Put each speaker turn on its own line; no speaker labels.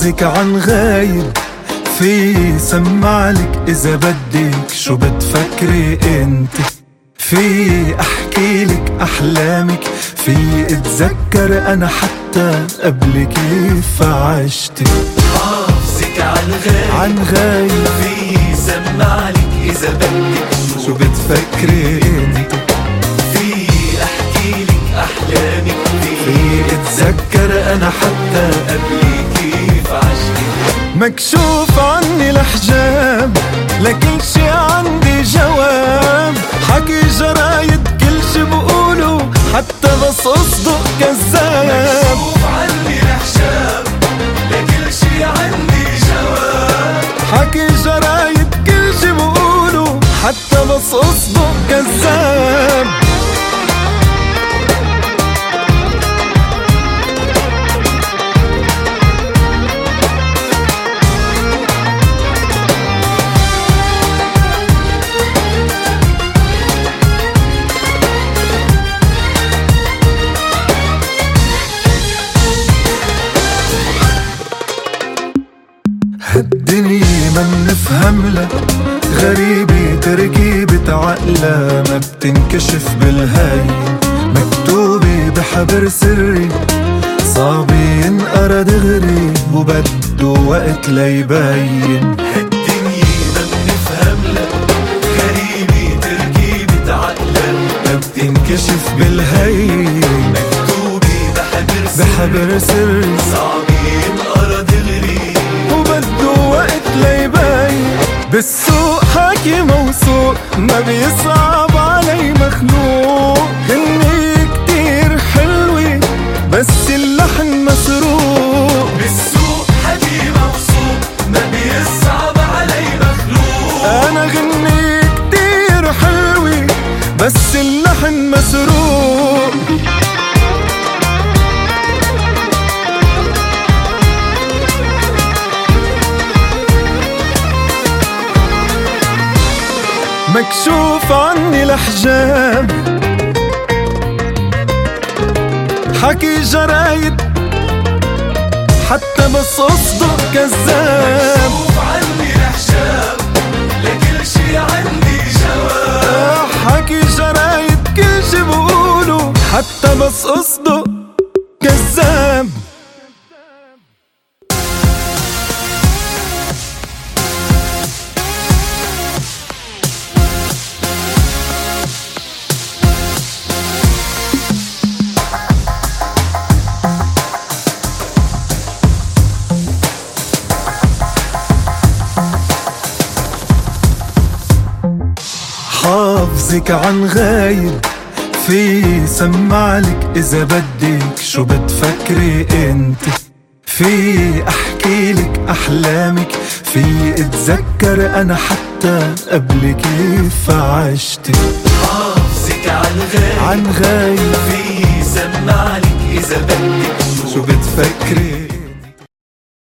حافظك عن غايب، في سمعلك إذا بدك شو بتفكري انت، في أحكيلك أحلامك، في أتذكر أنا حتى قبل كيف عشتي.
حافظك عن غايب، في سمعلك إذا بدك
شو بتفكري انت،
في أحكيلك أحلامك،
في أتذكر أنا حتى
قبل كيف عشتي.
مكشوف عني الحجاب، لكل شي عندي جواب، حكي جرايد كل شي بقولوا حتى بس أصدق كذاب.
مكشوف عني الحجاب، لكل شي عندي جواب،
حكي جرايد كل شي بقولوا حتى بس أصدق كذاب. هالدنيا ما منفهم لها، غريبة تركيبة عقلها، ما بتنكشف بالهين، مكتوبة بحبر سري، صعب ينقرا دغري وبده وقت ليبين.
هالدنيا ما بنفهم لها، غريبة تركيبة عقلها،
ما بتنكشف بالهين،
مكتوبة
بحبر سري،
صعب ينقرا دغري
وبده وقت ليبين. بالسوق حكي موثوق، ما بيصعب علي مخلوق، غنية كتير حلوة بس اللحن مسروق.
بالسوق حكي موثوق، ما بيصعب علي مخلوق.
أنا غنية كتير حلوة بس اللحن مسروق. مكشوف عني الحجاب، حكي جرايد حتى بس أصدق كذاب.
مكشوف عني الحجاب، لكل شي عندي جواب،
حكي جرايد كل شي بقولوا حتى بس أصدق كذاب. حافظك عن غايب، في سمعلك إذا بدك شو بتفكري انت، في أحكيلك أحلامك، في أتذكر أنا حتى قبل كيف عشتي.
حافظك عن غايب،
في
في سمعلك إذا بدك
شو بتفكري